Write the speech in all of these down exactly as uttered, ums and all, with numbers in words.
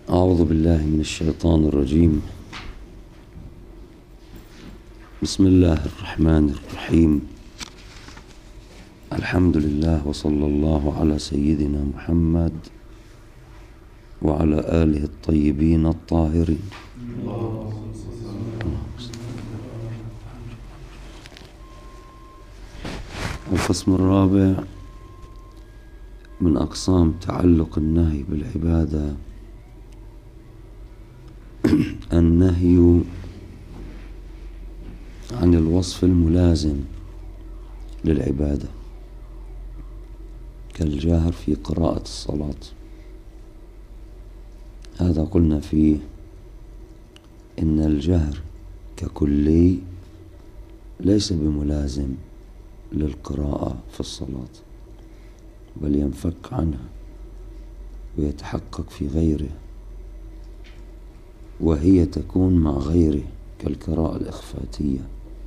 أعوذ بالله من الشيطان الرجيم. بسم الله الرحمن الرحيم. الحمد لله وصلى الله على سيدنا محمد وعلى آله الطيبين الطاهرين. القسم الرابع من أقسام تعلق النهي بالعبادة النهي عن الوصف الملازم للعبادة كالجهر في قراءة الصلاة. هذا قلنا فيه إن الجهر ككلي ليس بملازم للقراءة في الصلاة، بل ينفك عنها ويتحقق في غيره، وهي تكون مع غيره كالقراءة الإخفاتية.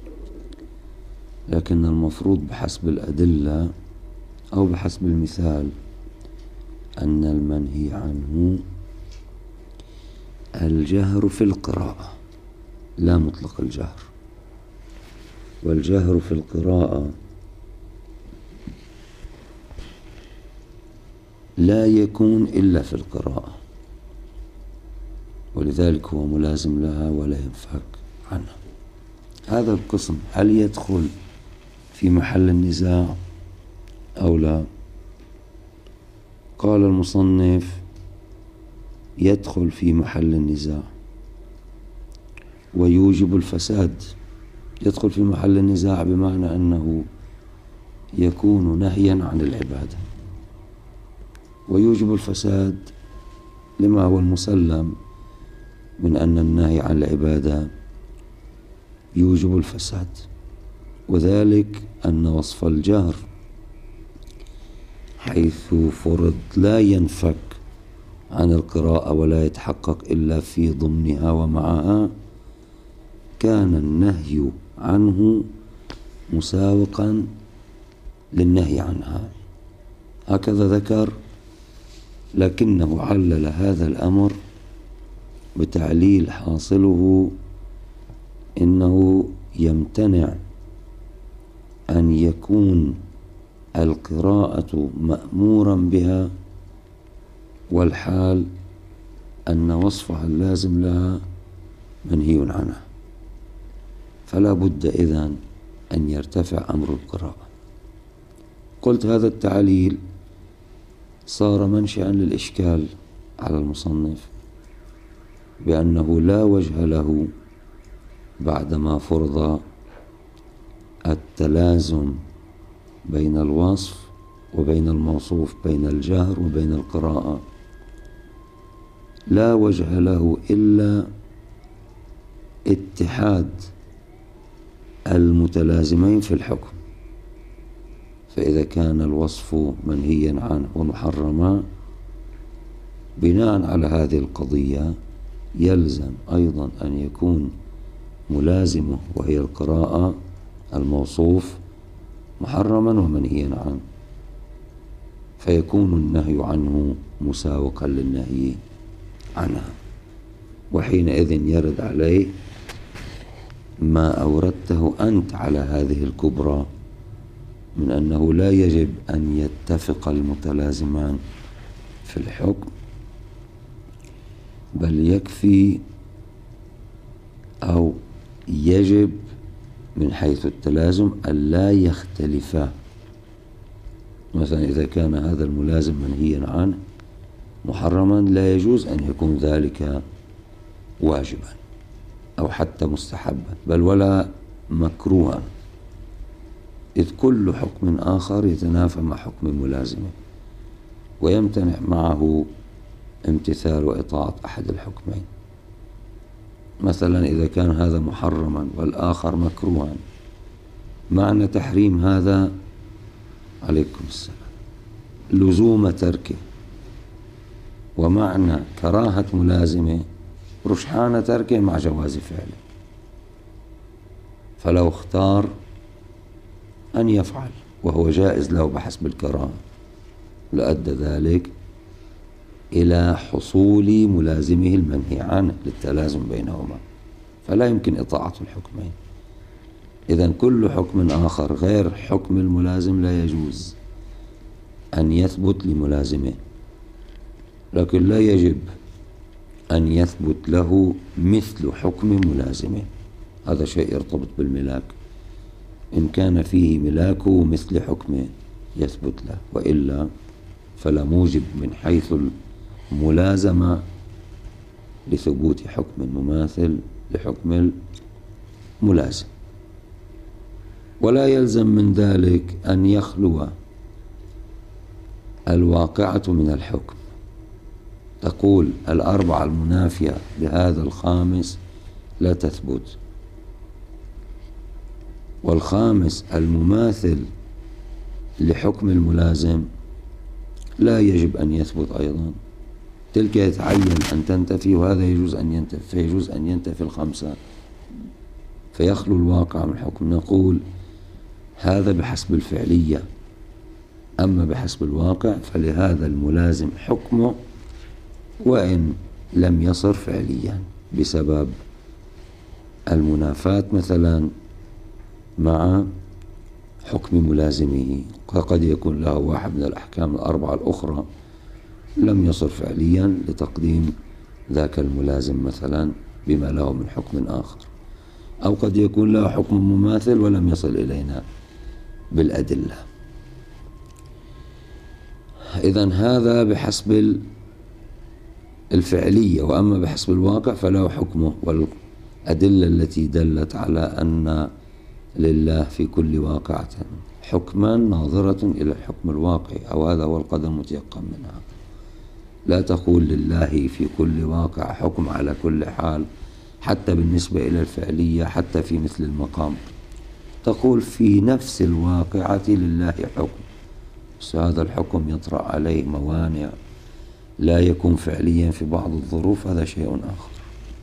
لكن المفروض بحسب الأدلة أو بحسب المثال أن المنهي عنه الجهر في القراءة لا مطلق الجهر، والجهر في القراءة لا يكون إلا في القراءة، ولذلك هو ملازم لها ولا ينفك عنها. هذا القسم هل يدخل في محل النزاع أو لا؟ قال المصنف يدخل في محل النزاع ويوجب الفساد. يدخل في محل النزاع بمعنى أنه يكون نهيا عن العبادة، ويوجب الفساد لما هو المسلم من أن النهي عن العبادة يوجب الفساد، وذلك أن وصف الجهر حيث فرض لا ينفك عن القراءة ولا يتحقق إلا في ضمنها ومعها، كان النهي عنه مساوقا للنهي عنها. هكذا ذكر، لكنه علل هذا الأمر بتعليل حاصله إنه يمتنع أن يكون القراءة مأمورا بها والحال أن وصفها اللازم لها منهي عنها، فلا بد إذن أن يرتفع أمر القراءة. قلت هذا التعليل صار منشأ للإشكال على المصنف بأنه لا وجه له بعدما فرض التلازم بين الوصف وبين الموصوف، بين الجهر وبين القراءة، لا وجه له إلا اتحاد المتلازمين في الحكم. فإذا كان الوصف منهيا عنه ومحرما، بناء على هذه القضية يلزم أيضا أن يكون ملازمه وهي القراءة الموصوف محرما ومنهيا عنه، فيكون النهي عنه مساوقا للنهي عنها، وحينئذ يرد عليه ما أوردته أنت على هذه الكبرى من أنه لا يجب أن يتفق المتلازمان في الحكم، بل يكفي أو يجب من حيث التلازم ألا يختلفا. مثلا إذا كان هذا الملازم منهيا عنه محرما، لا يجوز أن يكون ذلك واجبا أو حتى مستحبا، بل ولا مكروها، إذ كل حكم آخر يتنافى مع حكم ملازمه ويمتنع معه امتثال وإطاعة أحد الحكمين. مثلا إذا كان هذا محرما والآخر مكروها، معنى تحريم هذا عليكم السلام لزوم تركه، ومعنى كراهة ملازمه رجحان تركه مع جواز فعله. فلو اختار أن يفعل وهو جائز له بحسب الكراهة لأدى ذلك إلى حصول ملازمه المنهي عنه للتلازم بينهما، فلا يمكن إطاعة الحكمين. إذن كل حكم آخر غير حكم الملازم لا يجوز أن يثبت لملازمه، لكن لا يجب أن يثبت له مثل حكم ملازمه. هذا شيء يرتبط بالملاك، إن كان فيه ملاكه مثل حكمه يثبت له، وإلا فلا موجب من حيث الملازمة لثبوت حكم مماثل لحكم الملازم. ولا يلزم من ذلك أن يخلو الواقعة من الحكم. تقول الأربعة المنافية لهذا الخامس لا تثبت، والخامس المماثل لحكم الملازم لا يجب أن يثبت أيضا. تلك يتعين أن تنتفي وهذا يجوز أن ينتفي، فيجوز أن ينتفي الخمسة فيخلو الواقع من الحكم. نقول هذا بحسب الفعلية، أما بحسب الواقع فلهذا الملازم حكمه وإن لم يصر فعليا بسبب المنافاة مثلا مع حكم ملازمه. فقد يكون له واحد من الأحكام الأربعة الأخرى لم يصر فعليا لتقديم ذاك الملازم مثلا بما له من حكم آخر، أو قد يكون له حكم مماثل ولم يصل إلينا بالأدلة. إذن هذا بحسب الفعلية، وأما بحسب الواقع فله حكمه، والأدلة التي دلت على أن لله في كل واقعة حكما ناظرة إلى الحكم الواقعي، أو هذا هو القدر المتيقن منها. لا تقول لله في كل واقع حكم على كل حال، حتى بالنسبة إلى الفعلية، حتى في مثل المقام. تقول في نفس الواقعة لله حكم، بس هذا الحكم يطرأ عليه موانع لا يكون فعليا في بعض الظروف، هذا شيء آخر.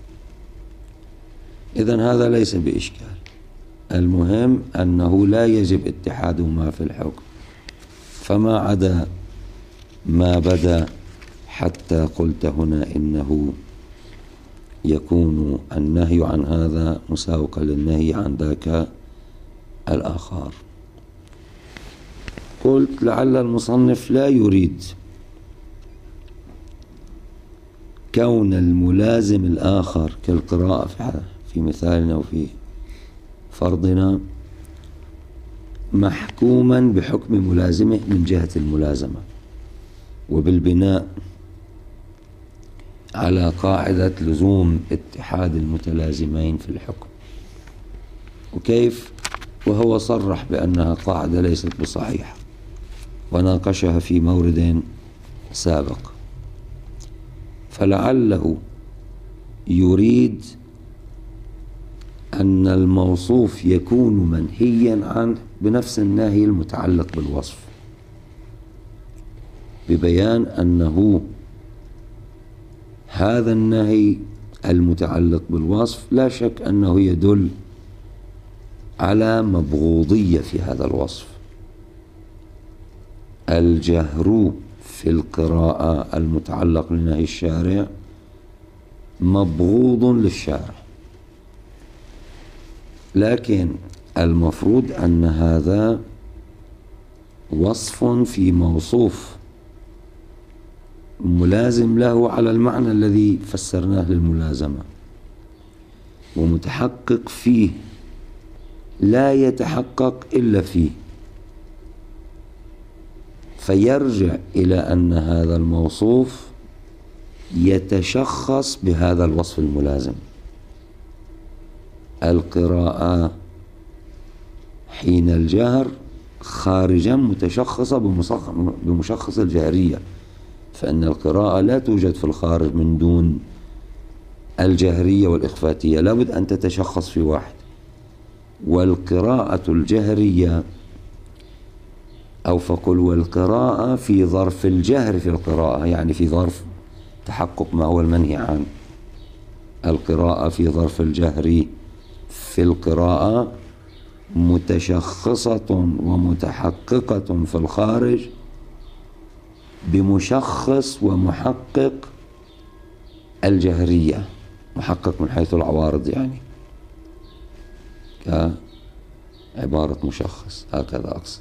إذن هذا ليس بإشكال. المهم أنه لا يجب اتحادهما في الحكم، فما عدا ما بدا حتى قلت هنا إنه يكون النهي عن هذا مساوقا للنهي عن ذاك الآخر. قلت لعل المصنف لا يريد كون الملازم الآخر كالقراءة في مثالنا وفي فرضنا محكوما بحكم ملازمه من جهة الملازمة، وبالبناء على قاعدة لزوم اتحاد المتلازمين في الحكم. وكيف؟ وهو صرح بأنها قاعدة ليست بصحيحة وناقشها في مورد سابق، فلعله يريد أن الموصوف يكون منهيا عنه بنفس النهي المتعلق بالوصف، ببيان أنه هذا النهي المتعلق بالوصف لا شك أنه يدل على مبغوضية في هذا الوصف. الجهر في القراءة المتعلق لنهي الشارع مبغوض للشارع، لكن المفروض أن هذا وصف في موصوف ملازم له على المعنى الذي فسرناه للملازمة، ومتحقق فيه لا يتحقق إلا فيه، فيرجع إلى أن هذا الموصوف يتشخص بهذا الوصف الملازم. القراءة حين الجهر خارجا متشخصة بمشخص الجهرية، فإن القراءة لا توجد في الخارج من دون الجهرية والإخفاتية، لابد أن تتشخص في واحد. والقراءة الجهرية أو فقل والقراءة في ظرف الجهر في القراءة، يعني في ظرف تحقق ما هو المنهي عنه. القراءة في ظرف الجهر في القراءة متشخصة ومتحققة في الخارج بمشخص ومحقق الجهرية، محقق من حيث العوارض يعني، كعبارة مشخص، هكذا أقصد.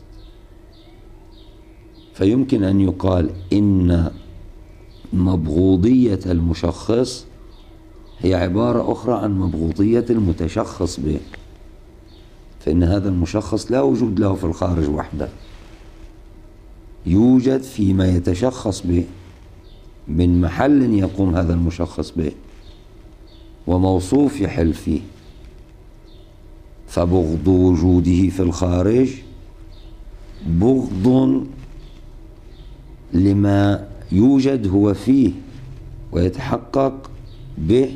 فيمكن أن يقال إن مبغوضية المشخص هي عبارة أخرى عن مبغوضية المتشخص به، فإن هذا المشخص لا وجود له في الخارج وحده، يوجد فيما يتشخص به من محل يقوم هذا المشخص به وموصوف يحل فيه، فبغض وجوده في الخارج بغض لما يوجد هو فيه ويتحقق به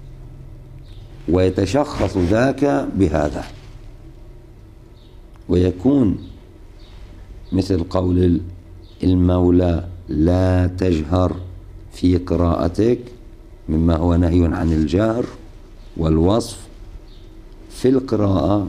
ويتشخص ذاك بهذا، ويكون مثل قول المولى لا تجهر في قراءتك، مما هو نهي عن الجهر والوصف في القراءة،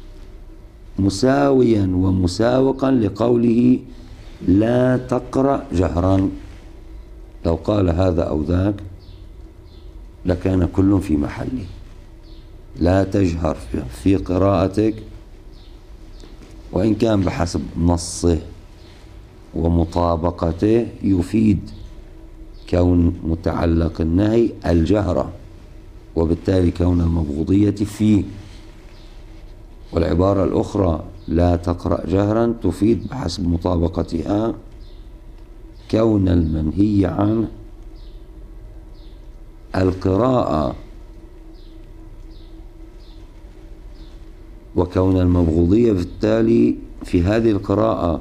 مساويا ومساوقا لقوله لا تقرأ جهرا. لو قال هذا أو ذاك لكان كل في محله. لا تجهر في قراءتك، وإن كان بحسب نصه ومطابقته يفيد كون متعلق النهي الجهر، وبالتالي كون المبغوضية فيه. والعبارة الأخرى لا تقرأ جهرا تفيد بحسب مطابقتها كون المنهي عنه القراءة، وكون المبغوضية بالتالي في هذه القراءة.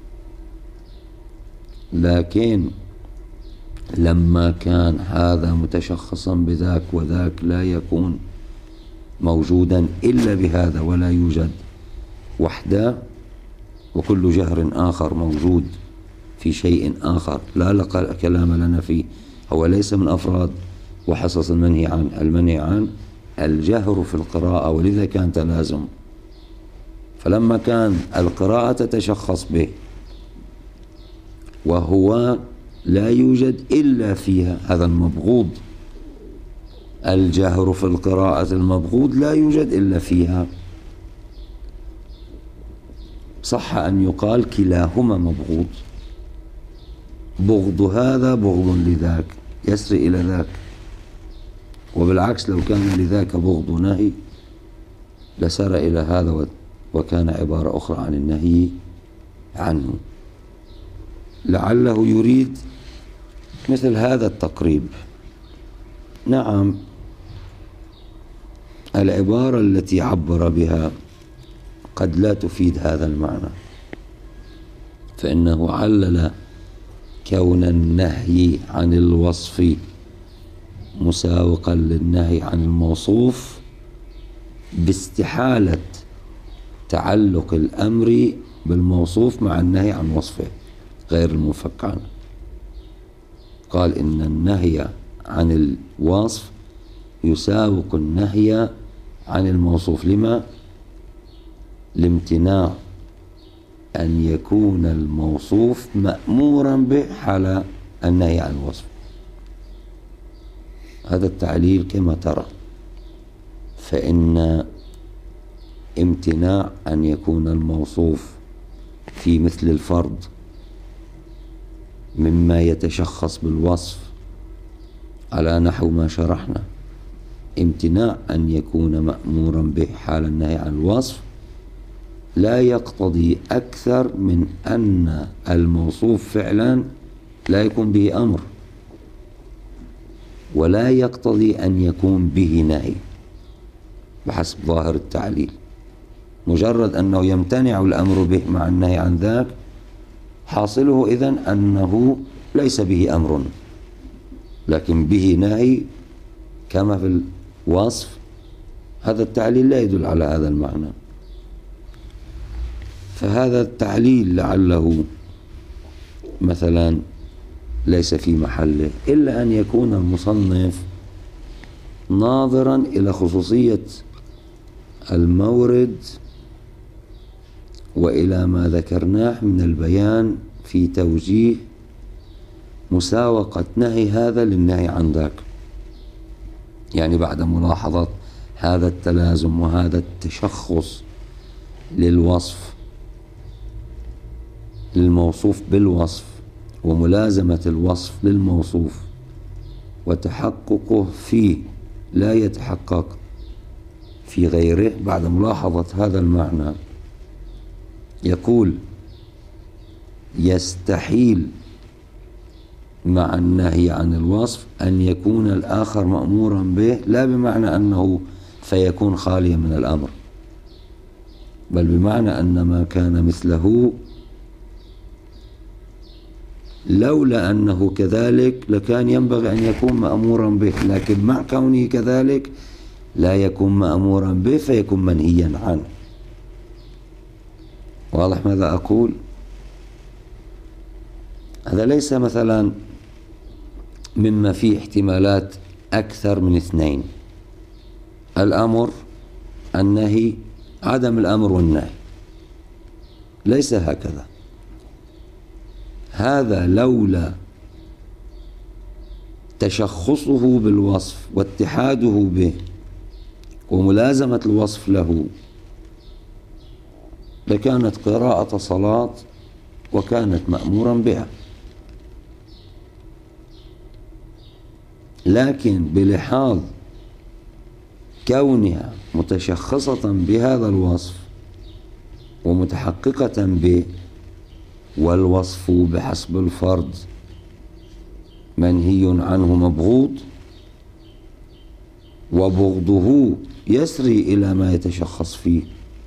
لكن لما كان هذا متشخصا بذاك وذاك لا يكون موجودا إلا بهذا ولا يوجد وحده، وكل جهر آخر موجود في شيء آخر لا كلام لنا فيه، هو ليس من أفراد وحصص المنهي عن المنهي عن الجهر في القراءة، ولذا كان تلازم. فلما كان القراءة تتشخص به وهو لا يوجد إلا فيها، هذا المبغوض، الجهر في القراءة المبغوض لا يوجد إلا فيها، صح أن يقال كلاهما مبغوض، بغض هذا بغض لذاك يسري إلى ذاك، وبالعكس لو كان لذاك بغض نهي لسار إلى هذا وكان عبارة أخرى عن النهي عنه. لعله يريد مثل هذا التقريب. نعم، العبارة التي عبر بها قد لا تفيد هذا المعنى، فإنه علل كون النهي عن الوصف مساوقا للنهي عن الموصوف باستحالة تعلق الأمر بالموصوف مع النهي عن وصفه غير المنفك عنه. قال إن النهي عن الوصف يساوق النهي عن الموصوف. لما؟ لامتناع أن يكون الموصوف مأمورا به حال النهي عن الوصف. هذا التعليل كما ترى، فإن امتناع أن يكون الموصوف في مثل الفرد مما يتشخص بالوصف على نحو ما شرحنا، امتناع أن يكون مأمورا به حال النهي عن الوصف لا يقتضي أكثر من أن الموصوف فعلا لا يكون به أمر، ولا يقتضي أن يكون به نهي بحسب ظاهر التعليل. مجرد أنه يمتنع الأمر به مع النهي عن ذاك حاصله إذن أنه ليس به أمر، لكن به نهي كما في الوصف. هذا التعليل لا يدل على هذا المعنى، فهذا التعليل لعله مثلا ليس في محله، إلا أن يكون المصنف ناظرا إلى خصوصية المورد وإلى ما ذكرناه من البيان في توجيه مساوقة نهي هذا للنهي عن ذاك، يعني بعد ملاحظة هذا التلازم وهذا التشخص للوصف للموصوف بالوصف وملازمة الوصف للموصوف وتحققه فيه لا يتحقق في غيره، بعد ملاحظة هذا المعنى يقول يستحيل مع النهي عن الوصف أن يكون الآخر مأمورا به، لا بمعنى أنه فيكون خاليا من الأمر، بل بمعنى أن ما كان مثله لولا أنه كذلك لكان ينبغي أن يكون مأمورا به، لكن مع كونه كذلك لا يكون مأمورا به فيكون منهيا عنه. واضح ماذا أقول؟ هذا ليس مثلا مما فيه احتمالات أكثر من اثنين، الأمر النهي عدم الأمر والنهي، ليس هكذا. هذا لولا تشخصه بالوصف واتحاده به وملازمة الوصف له لكانت قراءة صلاة وكانت مأمورا بها، لكن بلحاظ كونها متشخصة بهذا الوصف ومتحققة به، والوصف بحسب الفرض منهي عنه مبغوض، وبغضه يسري إلى ما يتشخص فيه،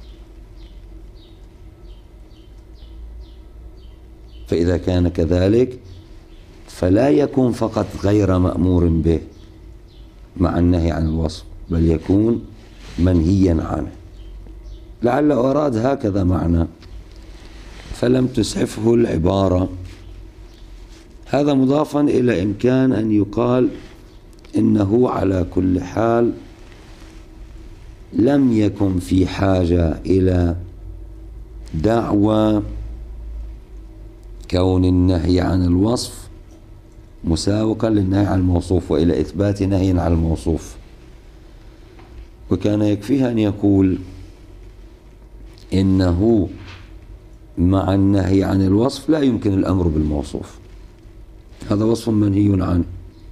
فإذا كان كذلك فلا يكون فقط غير مأمور به مع النهي عن الوصف، بل يكون منهيا عنه. لعل أراد هكذا معنى فلم تسعفه العبارة. هذا مضافا إلى إمكان أن يقال إنه على كل حال لم يكن في حاجة إلى دعوى كون النهي عن الوصف مساوقا للنهي عن الموصوف وإلى إثبات نهي عن الموصوف، وكان يكفيه أن يقول إنه مع النهي عن الوصف لا يمكن الأمر بالموصوف، هذا وصف منهي عنه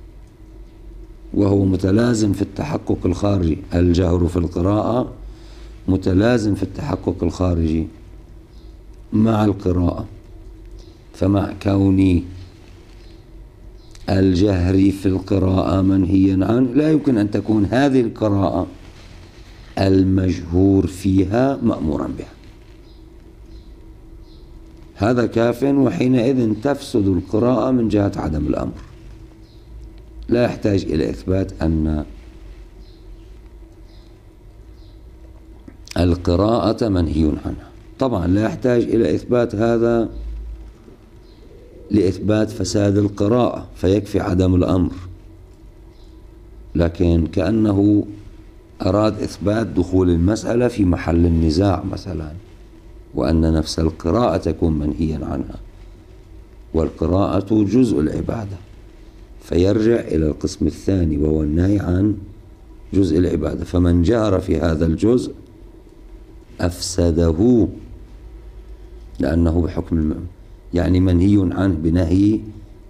وهو متلازم في التحقق الخارجي، الجهر في القراءة متلازم في التحقق الخارجي مع القراءة، فمع كون الجهر في القراءة منهيا عنه لا يمكن أن تكون هذه القراءة المجهور فيها مأمورا بها. هذا كاف، وحينئذ تفسد القراءة من جهة عدم الأمر، لا يحتاج إلى إثبات أن القراءة منهي عنها. طبعا لا يحتاج إلى إثبات هذا لإثبات فساد القراءة، فيكفي عدم الأمر، لكن كأنه أراد إثبات دخول المسألة في محل النزاع مثلا، وأن نفس القراءة تكون منهيا عنها، والقراءة جزء العبادة، فيرجع إلى القسم الثاني وهو النهي عن جزء العبادة، فمن جار في هذا الجزء أفسده لأنه بحكم الم... يعني منهي عنه بنهي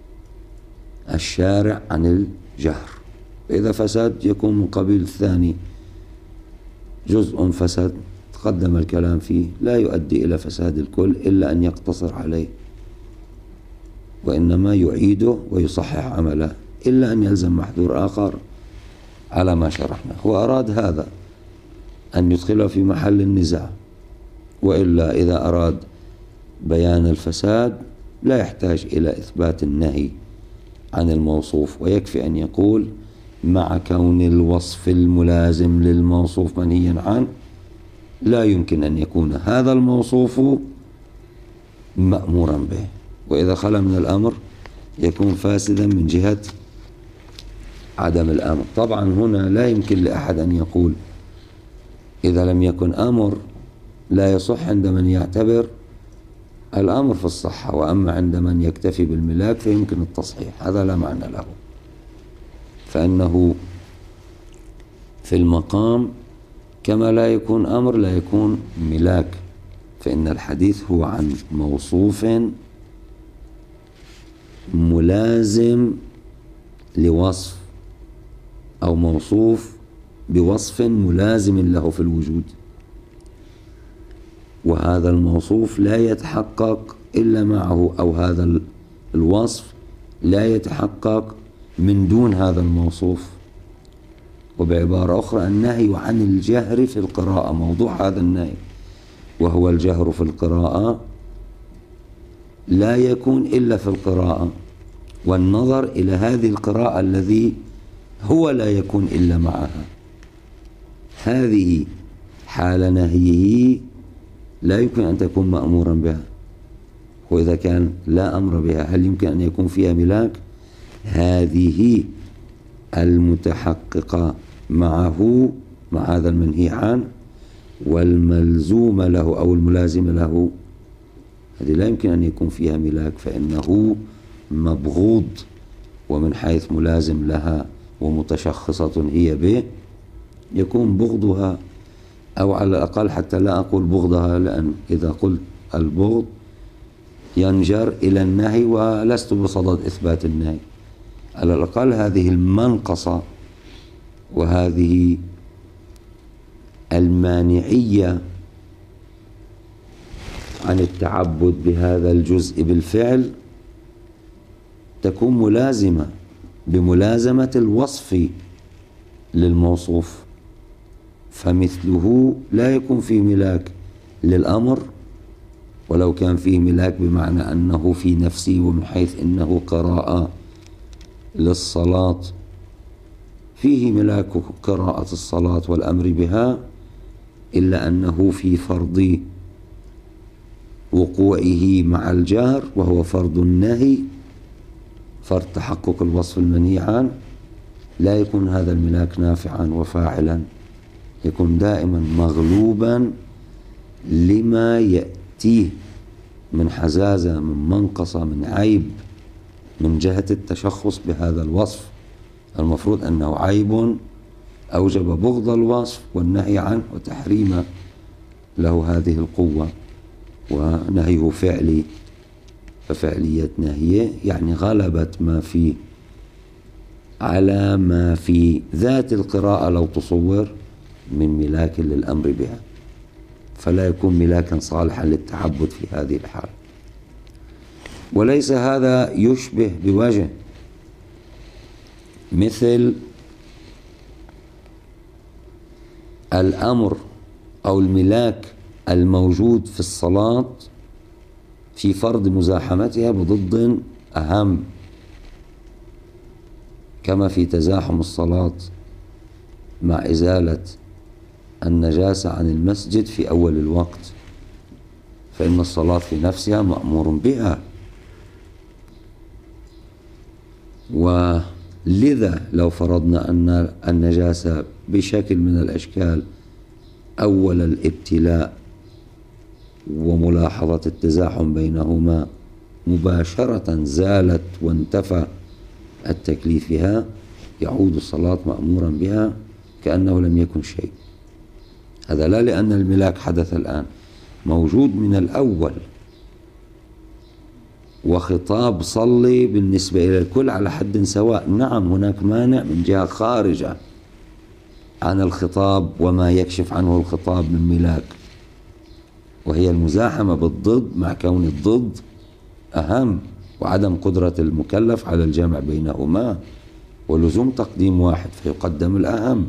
الشارع عن الجهر، فإذا فسد يكون من قبيل الثاني، جزء فسد تقدم الكلام فيه لا يؤدي إلى فساد الكل إلا أن يقتصر عليه، وإنما يعيده ويصحح عمله، إلا أن يلزم محذور آخر على ما شرحنا. هو أراد هذا أن يدخله في محل النزاع، وإلا إذا أراد بيان الفساد لا يحتاج إلى إثبات النهي عن الموصوف، ويكفي أن يقول مع كون الوصف الملازم للموصوف منهيا عنه لا يمكن أن يكون هذا الموصوف مأمورا به، وإذا خلا من الأمر يكون فاسدا من جهة عدم الأمر. طبعا هنا لا يمكن لأحد أن يقول إذا لم يكن أمر لا يصح عند من يعتبر الأمر في الصحة، وأما عند من يكتفي بالملاك فيمكن التصحيح، هذا لا معنى له، فإنه في المقام كما لا يكون أمر لا يكون ملاك، فإن الحديث هو عن موصوف ملازم لوصف، أو موصوف بوصف ملازم له في الوجود، وهذا الموصوف لا يتحقق إلا معه، أو هذا الوصف لا يتحقق من دون هذا الموصوف. وبعبارة أخرى النهي عن الجهر في القراءة، موضوع هذا النهي وهو الجهر في القراءة لا يكون إلا في القراءة، والنظر إلى هذه القراءة الذي هو لا يكون إلا معها، هذه حال نهيه لا يمكن أن تكون مأمورا بها. وإذا كان لا أمر بها هل يمكن أن يكون فيها ملاك؟ هذه المتحققة معه مع هذا المنهي عنه والملزوم له أو الملازم له، هذه لا يمكن أن يكون فيها ملاك، فإنه مبغوض، ومن حيث ملازم لها ومتشخصة هي به يكون بغضها، أو على الأقل حتى لا أقول بغضها، لأن إذا قلت البغض ينجر إلى النهي ولست بصدد إثبات النهي، على الأقل هذه المنقصة وهذه المانعية عن التعبد بهذا الجزء بالفعل تكون ملازمة بملازمة الوصف للموصوف، فمثله لا يكون فيه ملاك للأمر، ولو كان فيه ملاك بمعنى أنه في نفسه ومن حيث إنه قراءة للصلاة فيه ملاك قراءة الصلاة والأمر بها، إلا أنه في فرض وقوعه مع الجهر وهو فرض النهي، فرض تحقق الوصف المنهي عنه، لا يكون هذا الملاك نافعا وفاعلا، يكون دائما مغلوبا لما يأتيه من حزازة، من منقصة، من عيب، من جهة التشخص بهذا الوصف. المفروض أنه عيب أوجب بغض الوصف والنهي عنه وتحريم له هذه القوة، ونهيه فعلي، ففعلية نهيه يعني غلبت ما فيه على ما في ذات القراءة لو تصور من ملاك للأمر بها، فلا يكون ملاكا صالحا للتعبد في هذه الحال. وليس هذا يشبه بوجه مثل الأمر أو الملاك الموجود في الصلاة في فرض مزاحمتها بضد أهم، كما في تزاحم الصلاة مع إزالة النجاسة عن المسجد في أول الوقت، فإن الصلاة في نفسها مأمور بها، ولذا لو فرضنا أن النجاسة بشكل من الأشكال أول الابتلاء وملاحظة التزاحم بينهما مباشرة زالت وانتفى التكليف بها، يعود الصلاة مأمورا بها كأنه لم يكن شيء. هذا لا لأن الملاك حدث الآن، موجود من الأول، وخطاب صلي بالنسبة إلى الكل على حد سواء. نعم هناك مانع من جهة خارجة عن الخطاب وما يكشف عنه الخطاب من ملاك، وهي المزاحمة بالضد، مع كون الضد أهم، وعدم قدرة المكلف على الجمع بينهما، ولزوم تقديم واحد فيقدم الأهم،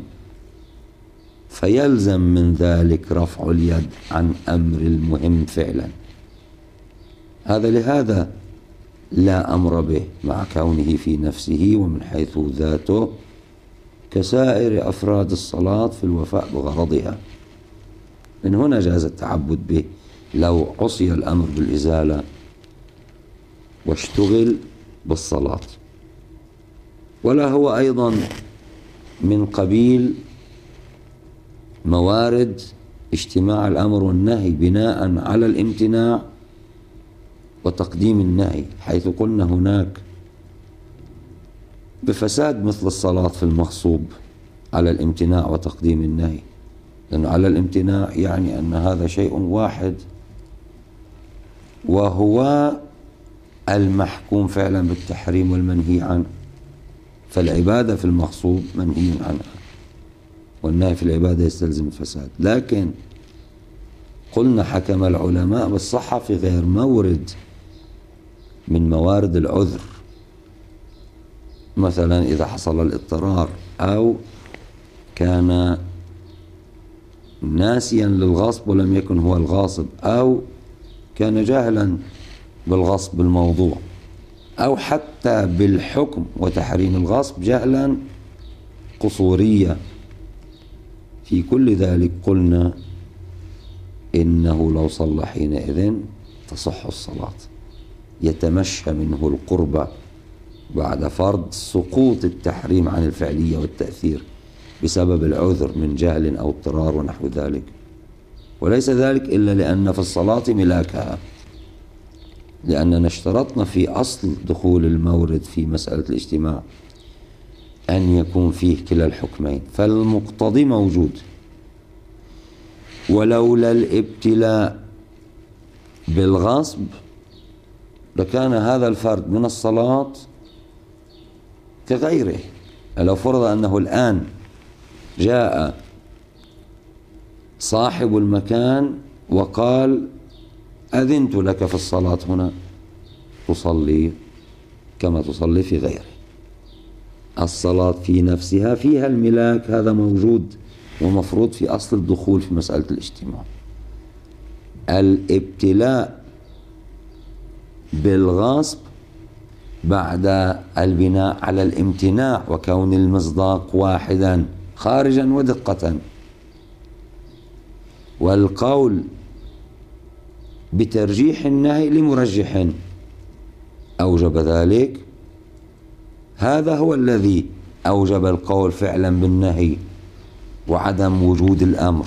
فيلزم من ذلك رفع اليد عن أمر المهم فعلا. هذا لهذا لا أمر به مع كونه في نفسه ومن حيث ذاته كسائر أفراد الصلاة في الوفاء بغرضها. من هنا جاز التعبد به لو عصي الأمر بالإزالة واشتغل بالصلاة. ولا هو أيضا من قبيل موارد اجتماع الأمر والنهي بناء على الامتناع وتقديم النهي، حيث قلنا هناك بفساد مثل الصلاة في المغصوب على الامتناع وتقديم النهي، لأنه على الامتناع يعني أن هذا شيء واحد وهو المحكوم فعلا بالتحريم والمنهي عنه، فالعبادة في المغصوب منهي عنها، والنهي في العبادة يستلزم الفساد. لكن قلنا حكم العلماء بالصحة في غير مورد من موارد العذر، مثلا إذا حصل الاضطرار، أو كان ناسيا للغصب ولم يكن هو الغاصب، أو كان جاهلا بالغصب الموضوع، أو حتى بالحكم وتحريم الغصب جهلا قصورية. في كل ذلك قلنا إنه لو صلى حينئذ تصح الصلاة، يتمشى منه القربة بعد فرض سقوط التحريم عن الفعلية والتأثير بسبب العذر من جهل أو اضطرار ونحو ذلك، وليس ذلك إلا لأن في الصلاة ملاكها، لأننا اشترطنا في أصل دخول المورد في مسألة الاجتماع أن يكون فيه كلا الحكمين، فالمقتضي موجود. ولولا الابتلاء بالغصب لكان هذا الفرد من الصلاة كغيره. لو فرض أنه الآن جاء صاحب المكان وقال أذنت لك في الصلاة هنا، تصلي كما تصلي في غيره. الصلاة في نفسها فيها الملاك، هذا موجود ومفروض في أصل الدخول في مسألة الاجتماع. الابتلاء بالغصب بعد البناء على الامتناع وكون المصداق واحدا خارجا ودقة، والقول بترجيح النهي لمرجح أوجب ذلك، هذا هو الذي أوجب القول فعلا بالنهي وعدم وجود الأمر.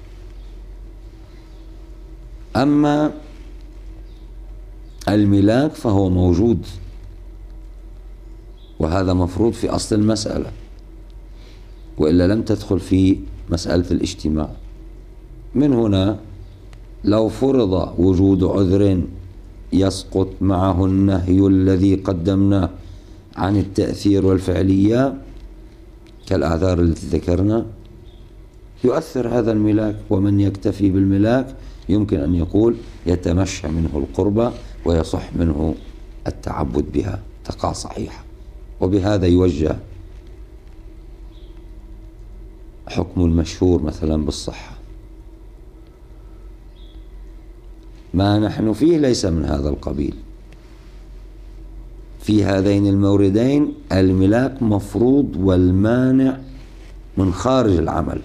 أما الملاك فهو موجود، وهذا مفروض في أصل المسألة، وإلا لم تدخل في مسألة الاجتماع. من هنا لو فرض وجود عذر يسقط معه النهي الذي قدمناه عن التأثير والفعلية كالأعذار التي ذكرنا، يؤثر هذا الملاك، ومن يكتفي بالملاك يمكن أن يقول يتمشى منه القربة ويصح منه التعبد بها، تقع صحيحة. وبهذا يوجه حكم المشهور مثلا بالصحة. ما نحن فيه ليس من هذا القبيل. في هذين الموردين الملاك مفروض والمانع من خارج العمل،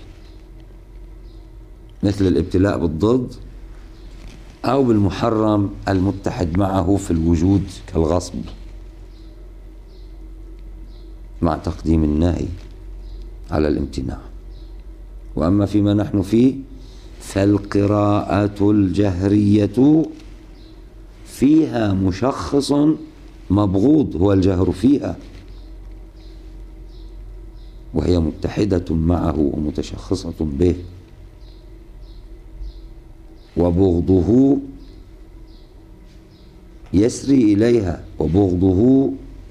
مثل الابتلاء بالضد أو بالمحرم المتحد معه في الوجود كالغصب مع تقديم النهي على الامتناع. وأما فيما نحن فيه فالقراءة الجهرية فيها مشخص مبغوض هو الجهر فيها، وهي متحدة معه ومتشخصة به، وبغضه يسري إليها، وبغضه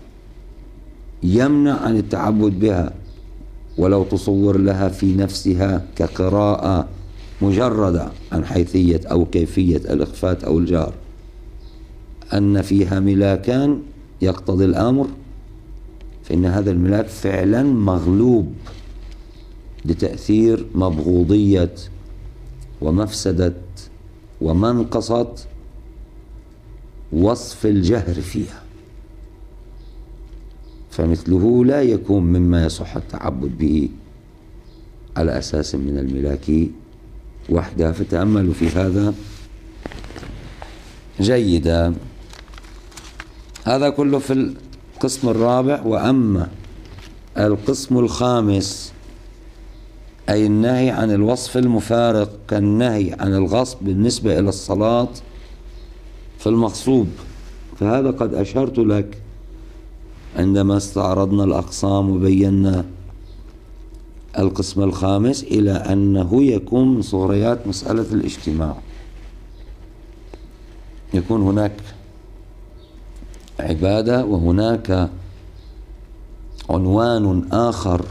يمنع عن التعبد بها. ولو تصور لها في نفسها كقراءة مجردة عن حيثية أو كيفية الإخفاء أو الجهر أن فيها ملاكان يقتضي الأمر، فإن هذا الملاك فعلا مغلوب لتأثير مبغوضية ومفسدة ومنقصة وصف الجهر فيها، فمثله لا يكون مما يصح التعبد به على أساس من الملاك وحدها. فتأملوا في هذا جيدا. هذا كله في القسم الرابع. وأما القسم الخامس أي النهي عن الوصف المفارق كالنهي عن الغصب بالنسبة إلى الصلاة، فالمغصوب، فهذا قد أشرت لك عندما استعرضنا الأقسام وبينا القسم الخامس إلى أنه يكون من صغريات مسألة الاجتماع، يكون هناك عبادة وهناك عنوان آخر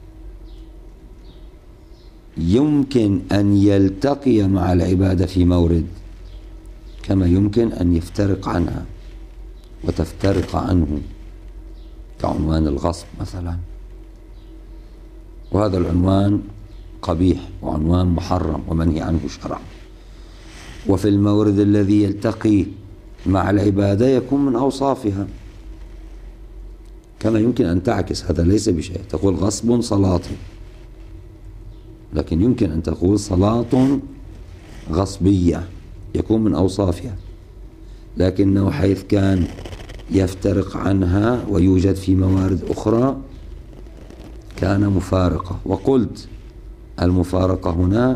يمكن أن يلتقي مع العبادة في مورد، كما يمكن أن يفترق عنها وتفترق عنه، كعنوان الغصب مثلا، وهذا العنوان قبيح وعنوان محرم ومنهي عنه شرعا. وفي المورد الذي يلتقي مع العبادة يكون من أوصافها، كما يمكن أن تعكس، هذا ليس بشيء، تقول غصب صلاة، لكن يمكن أن تقول صلاة غصبية، يكون من أوصافها، لكنه حيث كان يفترق عنها ويوجد في موارد أخرى كان مفارقة. وقلت المفارقة هنا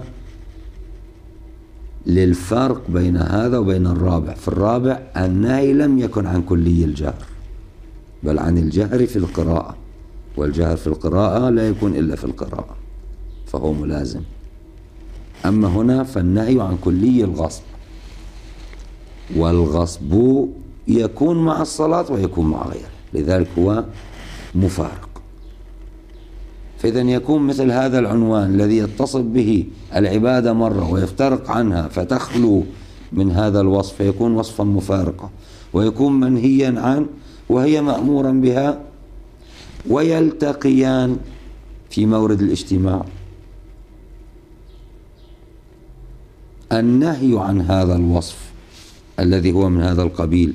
للفرق بين هذا وبين الرابع. في الرابع النهي لم يكن عن كلي الجهر، بل عن الجهر في القراءة، والجهر في القراءة لا يكون إلا في القراءة، فهو ملازم. أما هنا فالنهي عن كلي الغصب، والغصب يكون مع الصلاة ويكون مع غيره، لذلك هو مفارق. فإذا يكون مثل هذا العنوان الذي يتصل به العبادة مرة ويفترق عنها فتخلو من هذا الوصف، فيكون وصفا مفارقة، ويكون منهيا عنه وهي مأمورا بها، ويلتقيان في مورد الاجتماع. النهي عن هذا الوصف الذي هو من هذا القبيل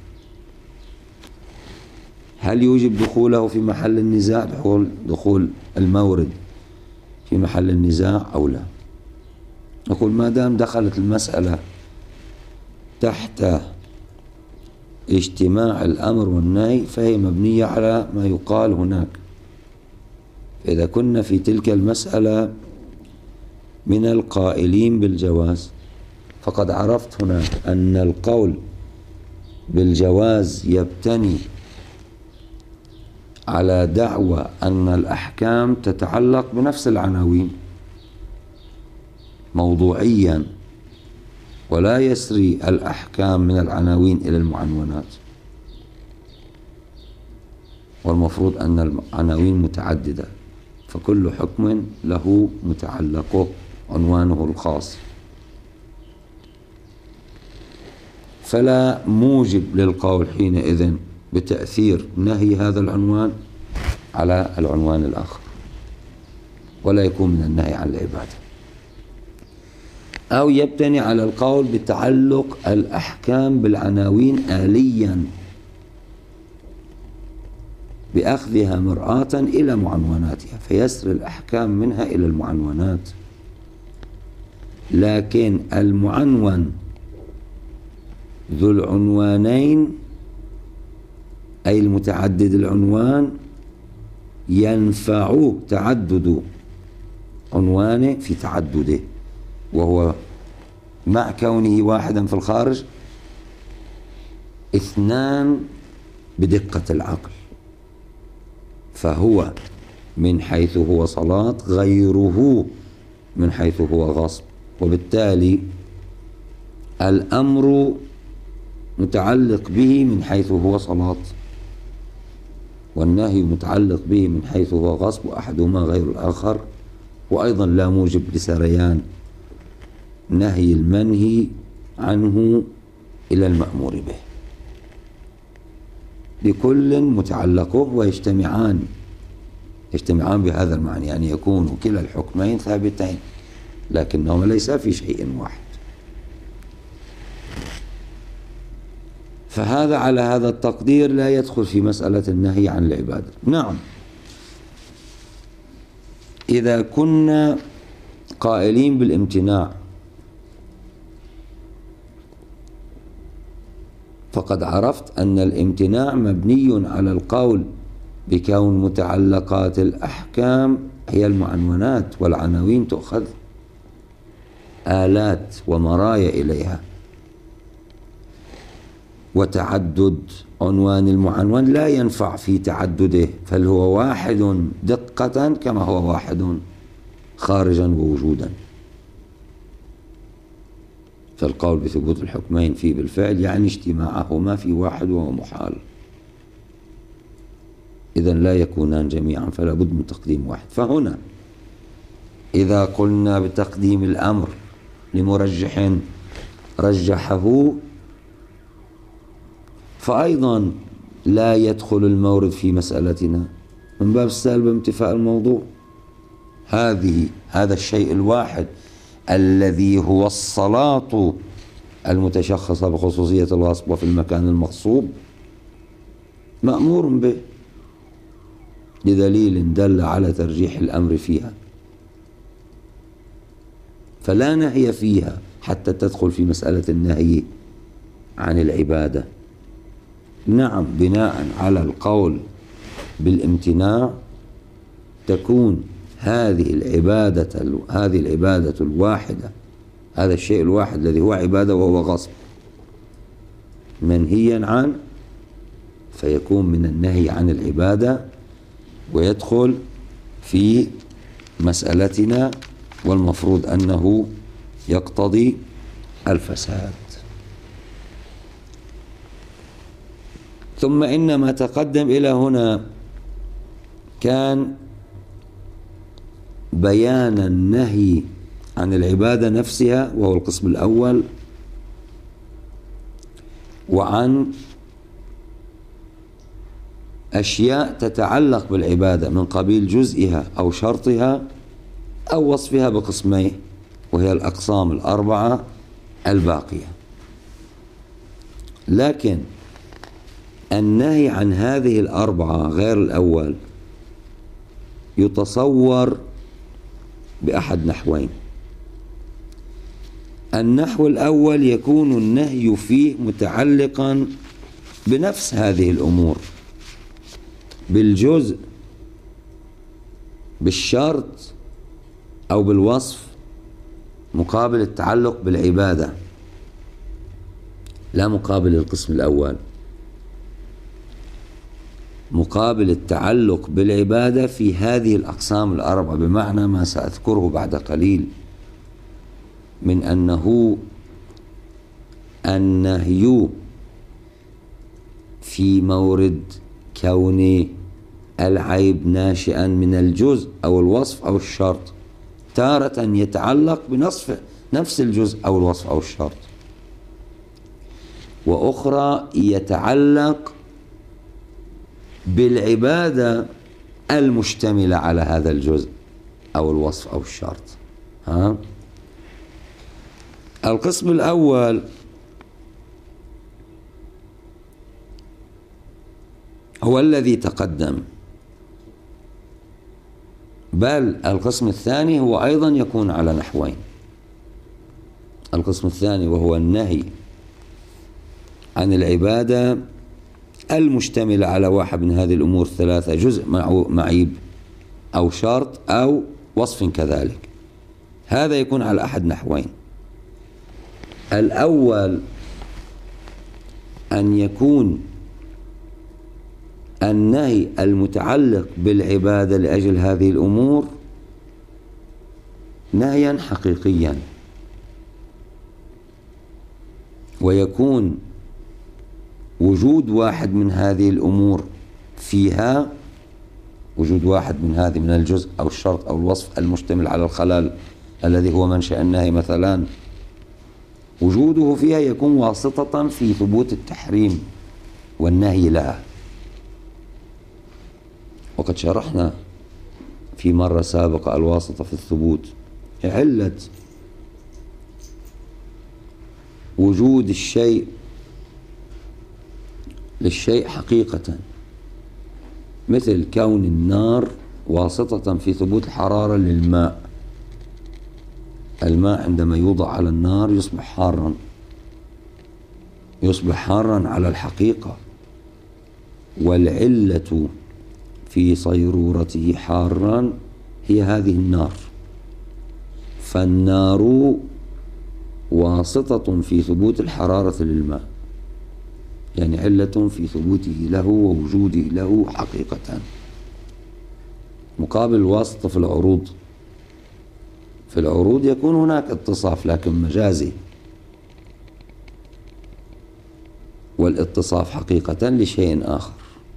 هل يوجب دخوله في محل النزاع، دخول, دخول المورد في محل النزاع أو لا؟ نقول ما دام دخلت المسألة تحت اجتماع الأمر والنهي فهي مبنية على ما يقال هناك. فإذا كنا في تلك المسألة من القائلين بالجواز، فقد عرفت هناك أن القول بالجواز يبتني على دعوى أن الأحكام تتعلق بنفس العناوين موضوعيا، ولا يسري الأحكام من العناوين إلى المعنونات، والمفروض أن العناوين متعددة، فكل حكم له متعلقه عنوانه الخاص، فلا موجب للقول حينئذ بتأثير نهي هذا العنوان على العنوان الآخر، ولا يكون من النهي عن العبادة. أو يبتني على القول بتعلق الأحكام بالعناوين آليا بأخذها مرآة إلى معنوناتها، فيسري الأحكام منها إلى المعنونات. لكن المعنون ذو العنوانين أي المتعدد العنوان ينفع تعدد عنوانه في تعدده، وهو مع كونه واحدا في الخارج اثنان بدقة العقل، فهو من حيث هو صلاة غيره من حيث هو غصب، وبالتالي الأمر متعلق به من حيث هو صلاة، والنهي متعلق به من حيث هو غصب، وأحدهما غير الآخر. وأيضا لا موجب لسريان نهي المنهي عنه إلى المأمور به، لكل متعلقه ويجتمعان يجتمعان بهذا المعنى، يعني يكون كلا الحكمين ثابتين لكنهما ليس في شيء واحد. فهذا على هذا التقدير لا يدخل في مسألة النهي عن العبادة. نعم، إذا كنا قائلين بالامتناع فقد عرفت أن الامتناع مبني على القول بكون متعلقات الأحكام هي المعنونات، والعناوين تؤخذ آلات ومرايا إليها. وتعدد عنوان المعنون لا ينفع في تعدده، فهو واحد دقة كما هو واحد خارجا ووجودا. فالقول بثبوت الحكمين فيه بالفعل يعني اجتماعهما في واحد وهو محال، إذن لا يكونان جميعا، فلا بد من تقديم واحد. فهنا إذا قلنا بتقديم الأمر لمرجح رجحه، فأيضا لا يدخل المورد في مسألتنا من باب السلب بانتفاء الموضوع. هذه هذا الشيء الواحد الذي هو الصلاة المتشخصة بخصوصية الوصف وفي المكان المغصوب مأمور به لدليل دل على ترجيح الأمر فيها، فلا نهي فيها حتى تدخل في مسألة النهي عن العبادة. نعم، بناء على القول بالامتناع تكون هذه العبادة هذه العبادة الواحدة، هذا الشيء الواحد الذي هو عبادة وهو غصب، منهيا عنه، فيكون من النهي عن العبادة ويدخل في مسألتنا، والمفروض أنه يقتضي الفساد. ثم إن ما تقدم إلى هنا كان بيان النهي عن العبادة نفسها وهو القسم الأول، وعن أشياء تتعلق بالعبادة من قبيل جزئها أو شرطها أو وصفها بقسميه، وهي الأقسام الأربعة الباقية. لكن النهي عن هذه الأربعة غير الأول يتصور بأحد نحوين. النحو الأول يكون النهي فيه متعلقا بنفس هذه الأمور، بالجزء، بالشرط أو بالوصف، مقابل التعلق بالعبادة، لا مقابل القسم الأول، مقابل التعلق بالعبادة في هذه الأقسام الأربعة، بمعنى ما سأذكره بعد قليل من أنه النهي في مورد كون العيب ناشئا من الجزء أو الوصف أو الشرط تارة يتعلق بنصف نفس الجزء أو الوصف أو الشرط، وأخرى يتعلق بالعبادة المشتملة على هذا الجزء أو الوصف أو الشرط. ها؟ القسم الأول هو الذي تقدم، بل القسم الثاني هو أيضا يكون على نحوين. القسم الثاني وهو النهي عن العبادة المشتملة على واحد من هذه الأمور الثلاثة، جزء معيب أو شرط أو وصف كذلك. هذا يكون على أحد نحوين. الأول أن يكون النهي المتعلق بالعبادة لأجل هذه الأمور نهيا حقيقيا، ويكون وجود واحد من هذه الأمور فيها، وجود واحد من هذه من الجزء أو الشرط أو الوصف المشتمل على الخلل الذي هو منشأ النهي مثلا، وجوده فيها يكون واسطة في ثبوت التحريم والنهي لها. وقد شرحنا في مرة سابقة الواسطة في الثبوت، علة وجود الشيء للشيء حقيقة، مثل كون النار واسطة في ثبوت الحرارة للماء. الماء عندما يوضع على النار يصبح حارا، يصبح حارا على الحقيقة، والعلة في صيرورته حارا هي هذه النار، فالنار واسطة في ثبوت الحرارة للماء. يعني علة في ثبوته له ووجوده له حقيقة، مقابل الواسطة في العروض. في العروض يكون هناك اتصاف لكن مجازي، والاتصاف حقيقة لشيء آخر،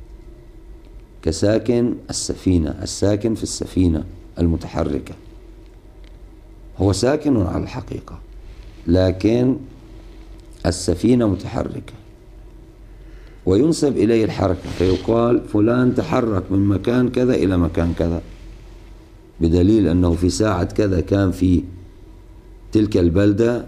كساكن السفينة. الساكن في السفينة المتحركة هو ساكن على الحقيقة، لكن السفينة متحركة وينسب إليه الحركة، فيقال فلان تحرك من مكان كذا إلى مكان كذا، بدليل أنه في ساعة كذا كان في تلك البلدة،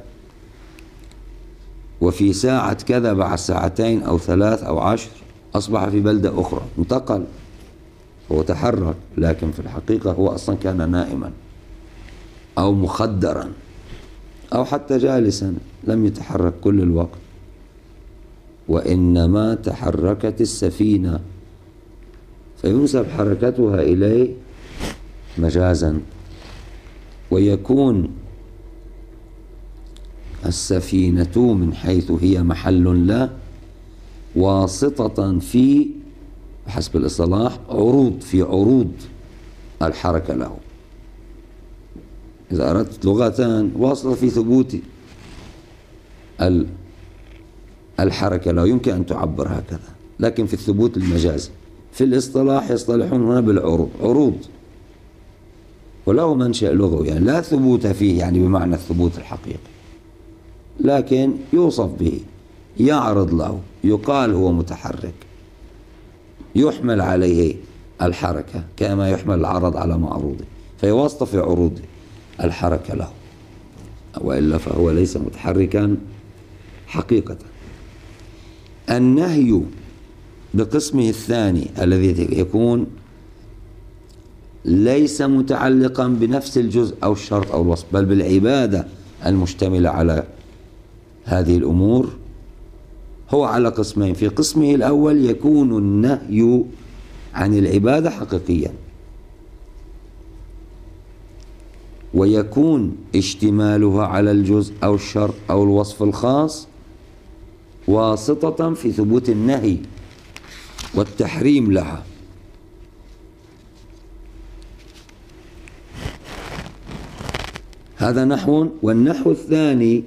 وفي ساعة كذا بعد ساعتين أو ثلاث أو عشر أصبح في بلدة أخرى، انتقل، هو تحرك، لكن في الحقيقة هو أصلا كان نائما أو مخدرا أو حتى جالسا، لم يتحرك كل الوقت، وإنما تحركت السفينة فينسب حركتها إليه مجازا. ويكون السفينة من حيث هي محل له واسطة في، حسب الاصطلاح، عروض، في عروض الحركة له. إذا أردت لغتان، واسطة في ثبوت الحركة له يمكن أن تعبر هكذا، لكن في الثبوت المجازي في الاصطلاح يصطلحون هنا بالعروض، عروض، وله منشأ لغوي، يعني لا ثبوت فيه يعني بمعنى الثبوت الحقيقي، لكن يوصف به، يعرض له، يقال هو متحرك، يحمل عليه الحركة كما يحمل العرض على معروضه، فيواسطة في عروض الحركة له، وإلا فهو ليس متحركا حقيقة. النهي بقسمه الثاني الذي يكون ليس متعلقا بنفس الجزء أو الشرط أو الوصف، بل بالعبادة المشتملة على هذه الأمور، هو على قسمين. في قسمه الأول يكون النهي عن العبادة حقيقيا، ويكون اشتمالها على الجزء أو الشرط أو الوصف الخاص واسطة في ثبوت النهي والتحريم لها. هذا نحو. والنحو الثاني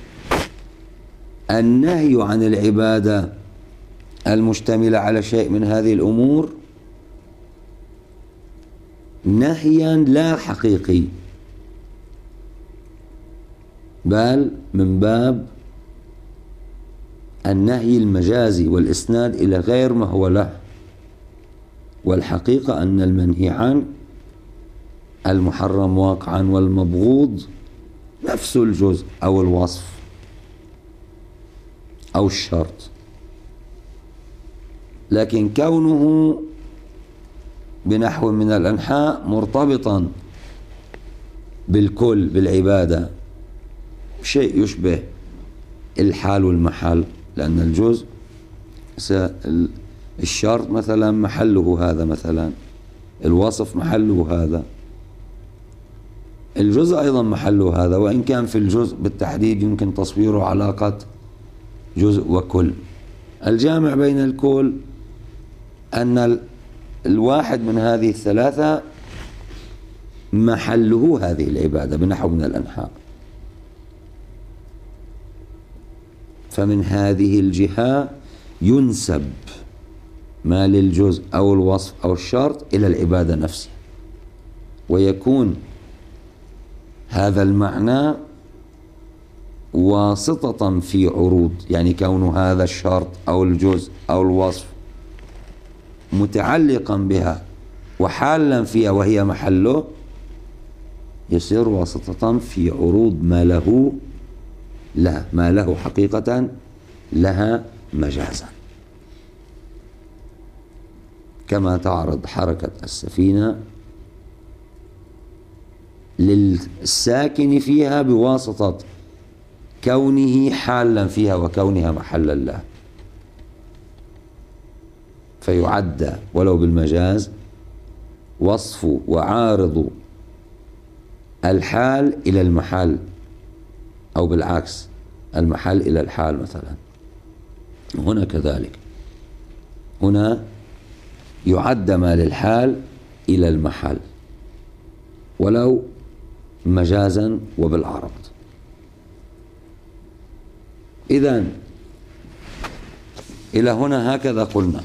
النهي عن العبادة المشتملة على شيء من هذه الأمور نهيا لا حقيقي، بل من باب النهي المجازي والإسناد إلى غير ما هو له، والحقيقة أن المنهي عنه المحرم واقعا والمبغوض نفس الجزء أو الوصف أو الشرط، لكن كونه بنحو من الأنحاء مرتبطا بالكل بالعبادة، شيء يشبه الحال والمحل، لأن الجزء الشرط مثلا محله هذا، مثلا الوصف محله هذا، الجزء أيضا محله هذا، وإن كان في الجزء بالتحديد يمكن تصويره علاقة جزء وكل. الجامع بين الكل أن الواحد من هذه الثلاثة محله هذه العبادة بنحو من الأنحاء، فمن هذه الجهة ينسب ما للجزء أو الوصف أو الشرط إلى العبادة نفسها، ويكون هذا المعنى واسطة في عروض، يعني كون هذا الشرط أو الجزء أو الوصف متعلقا بها وحالا فيها وهي محله، يصير واسطة في عروض ما له لا ما له حقيقة لها مجازا، كما تعرض حركة السفينة للساكن فيها بواسطة كونه حالا فيها وكونها محلا له، فيعد ولو بالمجاز وصف وعارض الحال إلى المحل، أو بالعكس المحل إلى الحال مثلا، هنا كذلك، هنا يعد ما للحال إلى المحل ولو مجازا وبالعرض. إذن إلى هنا هكذا قلنا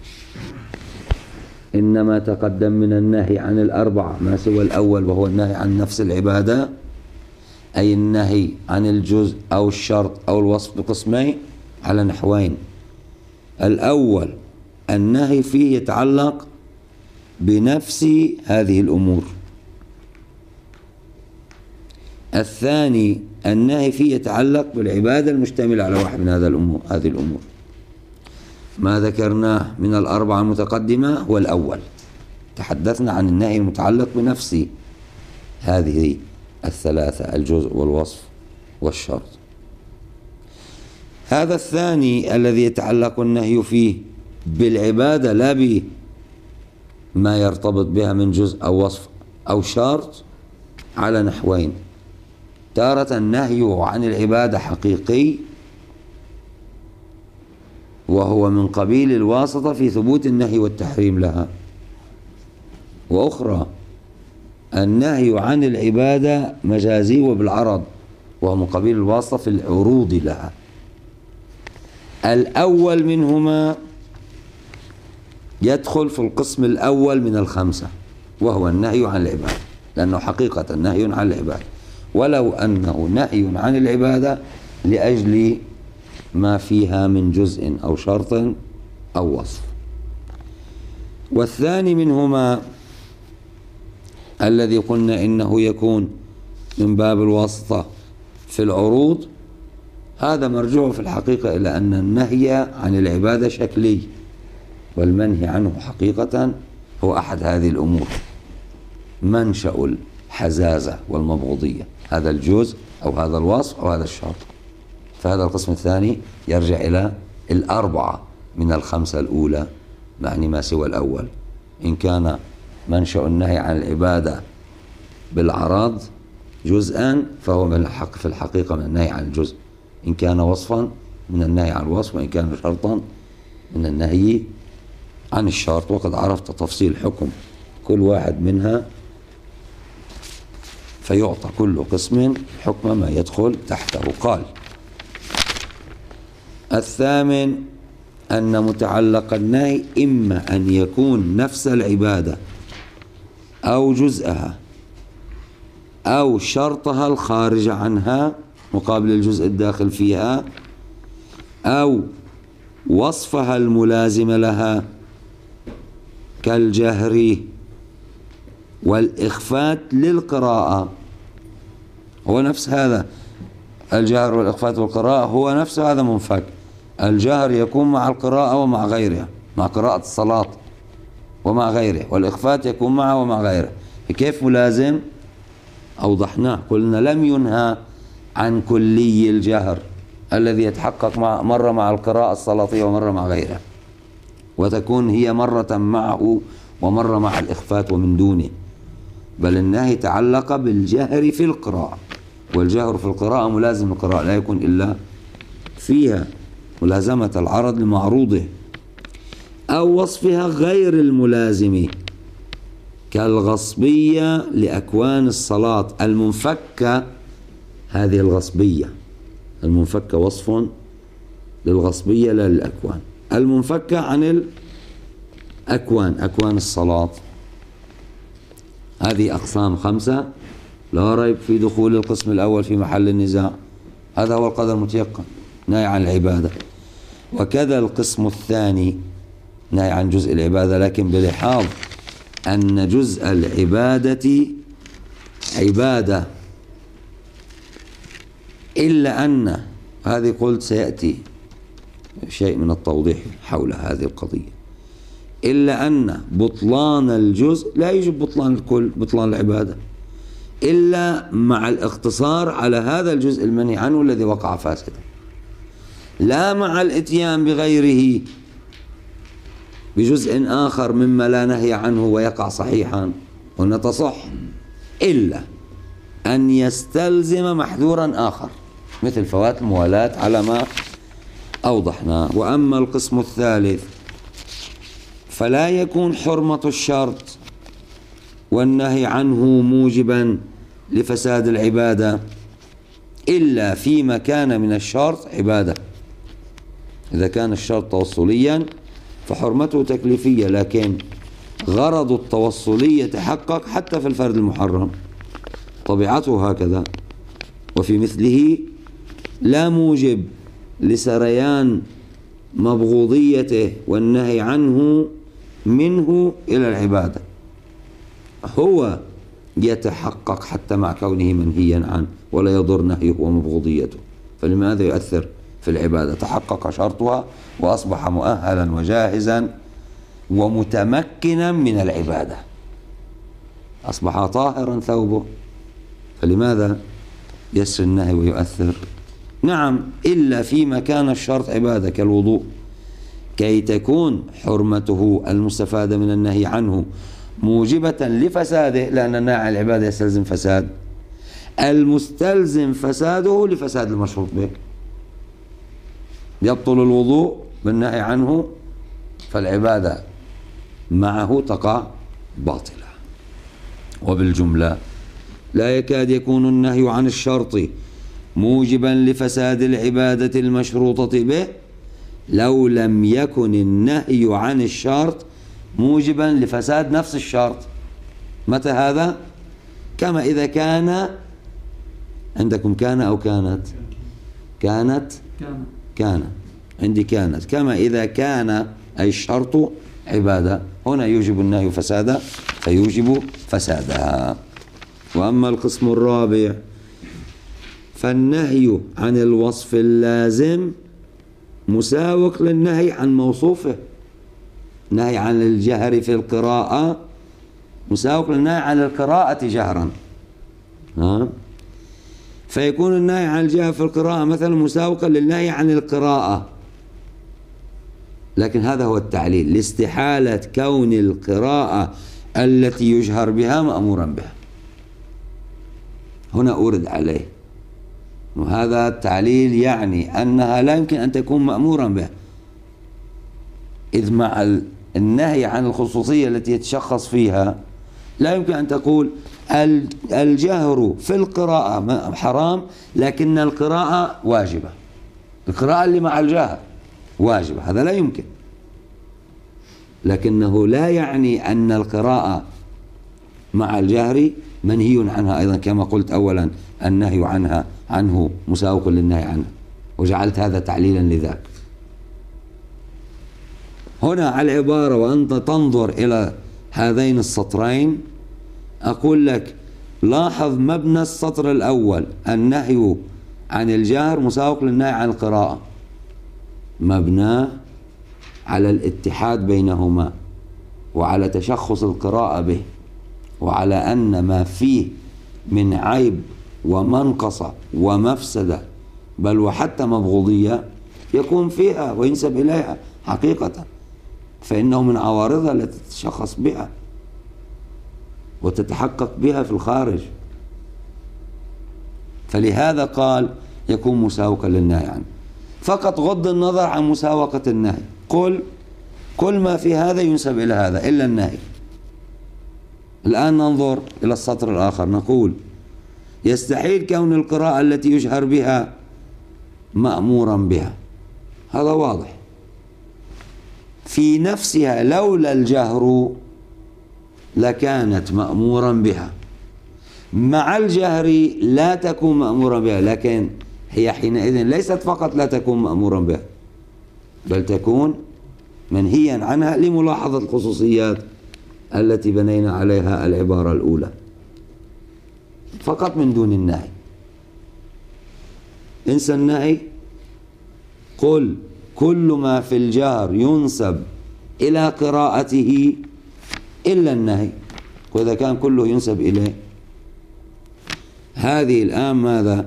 إنما تقدم من النهي عن الأربعة ما سوى الأول، وهو النهي عن نفس العبادة، أي النهي عن الجزء أو الشرط أو الوصف بقسمين على نحوين. الأول النهي فيه يتعلق بنفس هذه الأمور، الثاني النهي فيه يتعلق بالعبادة المشتملة على واحد من هذا الأمور هذه الأمور. ما ذكرناه من الأربعة المتقدمة هو الأول، تحدثنا عن النهي المتعلق بنفس هذه الثلاثة، الجزء والوصف والشرط. هذا الثاني الذي يتعلق النهي فيه بالعبادة لا بما يرتبط بها من جزء أو وصف أو شرط على نحوين. تارة النهي عن العبادة حقيقي، وهو من قبيل الواسطة في ثبوت النهي والتحريم لها، وأخرى النهي عن العبادة مجازي وبالعرض، وهو من قبيل الواسطة في العروض لها. الأول منهما يدخل في القسم الأول من الخمسة، وهو النهي عن العبادة، لأنه حقيقة نهي عن العبادة، ولو أنه نهي عن العبادة لأجل ما فيها من جزء أو شرط أو وصف. والثاني منهما الذي قلنا إنه يكون من باب الواسطة في العروض، هذا مرجوع في الحقيقة إلى أن النهي عن العبادة شكلي، والمنهي عنه حقيقة هو أحد هذه الأمور، منشأ الحزازة والمبغضية، هذا الجزء أو هذا الوصف أو هذا الشرط. فهذا القسم الثاني يرجع إلى الأربعة من الخمسة الأولى، يعني ما سوى الأول. إن كان منشأ النهي عن العبادة بالعرض جزءا فهو من الحق في الحقيقة من النهي عن الجزء، إن كان وصفا من النهي عن الوصف، وإن كان شرطا من النهي عن الشرط. وقد عرفت تفصيل حكم كل واحد منها، فيعطى كل قسم حكم ما يدخل تحته. قال: الثامن أن متعلق النهي إما أن يكون نفس العبادة أو جزءها أو شرطها الخارج عنها مقابل الجزء الداخل فيها، أو وصفها الملازم لها كالجهر والإخفات للقراءة. هو نفس هذا الجهر والإخفات والقراءة، هو نفس هذا منفك. الجهر يكون مع القراءة ومع غيرها، مع قراءة الصلاة ومع غيره، والإخفات يكون معه ومع غيره. كيف ملازم؟ أوضحناه، قلنا لم ينهى عن كلي الجهر الذي يتحقق مع مرة مع القراءة الصلاتية ومرة مع غيرها، وتكون هي مرة معه ومرة مع الإخفات ومن دونه، بل النهي تعلق بالجهر في القراءة، والجهر في القراءة ملازم للقراءة، لا يكون إلا فيها ملازمة العرض لمعروضه، أو وصفها غير الملازم كالغصبية لأكوان الصلاة المنفكة. هذه الغصبية المنفكة وصف للغصبية لا للأكوان، المنفكة عن الأكوان، أكوان الصلاة. هذه أقسام خمسة لا ريب في دخول القسم الأول في محل النزاع، هذا هو القدر المتيقن، نهي عن العبادة. وكذا القسم الثاني نهي عن جزء العبادة، لكن بلحاظ أن جزء العبادة عبادة، إلا أن هذه قلت سيأتي شيء من التوضيح حول هذه القضية، إلا أن بطلان الجزء لا يجب بطلان الكل، بطلان العبادة، إلا مع الاقتصار على هذا الجزء المنهي عنه الذي وقع فاسدا، لا مع الاتيان بغيره بجزء آخر مما لا نهي عنه ويقع صحيحا ونتصح، إلا أن يستلزم محذورا آخر مثل فوات الموالاة على ما أوضحنا. وأما القسم الثالث فلا يكون حرمة الشرط والنهي عنه موجبا لفساد العبادة إلا فيما كان من الشرط عبادة. إذا كان الشرط توصليا فحرمته تكليفية، لكن غرض التوصلية يتحقق حتى في الفرد المحرم، طبيعته هكذا. وفي مثله لا موجب لسريان مبغوضيته والنهي عنه منه إلى العبادة، هو يتحقق حتى مع كونه منهيا عنه ولا يضر نهيه ومبغوضيته. فلماذا يؤثر في العبادة؟ تحقق شرطها وأصبح مؤهلا وجاهزا ومتمكنا من العبادة، أصبح طاهرا ثوبه، فلماذا يسري النهي ويؤثر؟ نعم، إلا فيما كان الشرط عبادة كالوضوء، كي تكون حرمته المستفادة من النهي عنه موجبة لفساده، لأن النهي عن العبادة يستلزم فساد، المستلزم فساده لفساد المشروط به. يبطل الوضوء بالنهي عنه فالعبادة معه تقع باطلة. وبالجملة لا يكاد يكون النهي عن الشرط موجبا لفساد العبادة المشروطة به لو لم يكن النهي عن الشرط موجبا لفساد نفس الشرط. متى هذا؟ كما إذا كان عندكم كان أو كانت كانت كان عندي كانت كما إذا كان أي الشرط عبادة، هنا يوجب النهي فسادا فيوجب فسادها. وأما القسم الرابع فالنهي عن الوصف اللازم مساوق للنهي عن موصوفه. نهي عن الجهر في القراءة مساوق للنهي عن القراءة جهرا، ها؟ فيكون النهي عن الجهر في القراءة مثلا مساوقا للنهي عن القراءة، لكن هذا هو التعليل لاستحالة كون القراءة التي يجهر بها مأمورا بها. هنا أورد عليه، وهذا التعليل يعني أنها لا يمكن أن تكون مأمورا بها، إذ مع النهي عن الخصوصية التي يتشخص فيها لا يمكن أن تقول الجهر في القراءة حرام لكن القراءة واجبة، القراءة اللي مع الجهر واجبة، هذا لا يمكن. لكنه لا يعني أن القراءة مع الجهر منهي عنها أيضا، كما قلت أولا النهي عنها عنه مساوق للنهي عنه، وجعلت هذا تعليلا لذاك. هنا على العبارة وأنت تنظر إلى هذين السطرين أقول لك لاحظ مبنى السطر الأول، النهي عن الجهر مساوق للنهي عن القراءة، مبناه على الاتحاد بينهما وعلى تشخص القراءة به، وعلى أن ما فيه من عيب ومنقصة ومفسدة بل وحتى مبغوضية يكون فيها وينسب إليها حقيقة، فإنه من عوارضها التي تتشخص بها وتتحقق بها في الخارج. فلهذا قال يكون مساوقا للنهي عنه. فقط غض النظر عن مساوقة النهي، قل كل ما في هذا ينسب إلى هذا إلا النهي. الآن ننظر إلى السطر الآخر، نقول يستحيل كون القراءة التي يجهر بها مأمورا بها، هذا واضح في نفسها، لولا الجهر لكانت مأمورا بها، مع الجهر لا تكون مأمورا بها، لكن هي حينئذ ليست فقط لا تكون مأمورا بها بل تكون منهيا عنها لملاحظة الخصوصيات التي بنينا عليها العبارة الأولى، فقط من دون النهي. انسى النهي، قل كل ما في الجهر ينسب إلى قراءته إلا النهي، وإذا كان كله ينسب إليه هذه الآن ماذا؟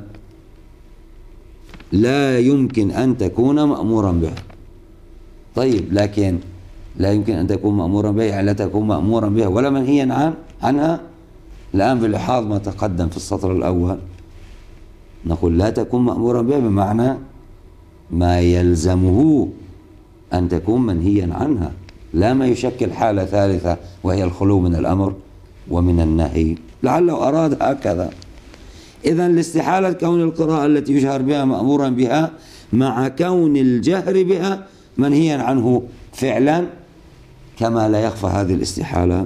لا يمكن أن تكون مأمورا بها. طيب لكن لا يمكن أن تكون مأمورا بها يعني لا تكون مأمورا بها ولا منهيا عن عنها. الآن بلحاظ ما تقدم في السطر الأول نقول لا تكون مأمورا بها بمعنى ما يلزمه أن تكون منهيا عنها، لا ما يشكل حالة ثالثة وهي الخلو من الأمر ومن النهي، لعله أراد هكذا. إذن لاستحالة كون القراءة التي يجهر بها مأمورا بها مع كون الجهر بها منهيا عنه فعلا، كما لا يخفى هذه الاستحالة.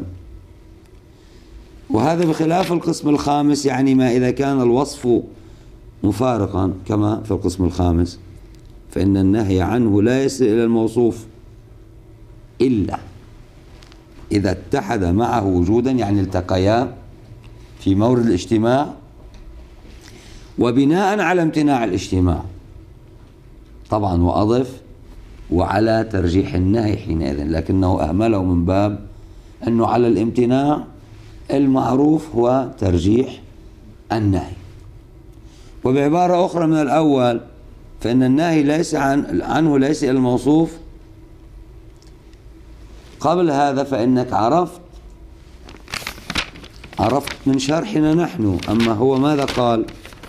وهذا بخلاف القسم الخامس، يعني ما إذا كان الوصف مفارقا كما في القسم الخامس، فإن النهي عنه لا يصل إلى الموصوف إلا إذا اتحد معه وجودا، يعني التقيا في مورد الاجتماع وبناء على امتناع الاجتماع طبعا، وأضف وعلى ترجيح النهي حينئذ، لكنه أهمله من باب أنه على الامتناع المعروف هو ترجيح النهي. وبعبارة أخرى من الأول، فإن النهي ليس عن عنه ليس إلى الموصوف. قبل هذا فإنك عرفت عرفت من شرحنا نحن، أما هو ماذا قال؟